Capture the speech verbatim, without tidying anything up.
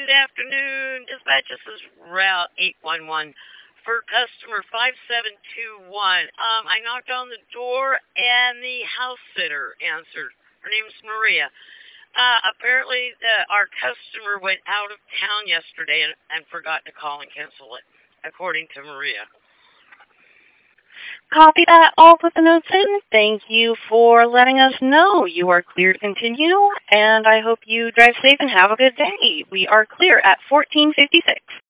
good afternoon. Dispatch, this is Route eight one one for customer five seven two one. Um, I knocked on the door and the house sitter answered. Her name's Maria. Uh, apparently, the, our customer went out of town yesterday and, and forgot to call and cancel it, according to Maria. Copy that. All put the notes in. Thank you for letting us know. You are clear to continue, and I hope you drive safe and have a good day. We are clear at fourteen fifty-six.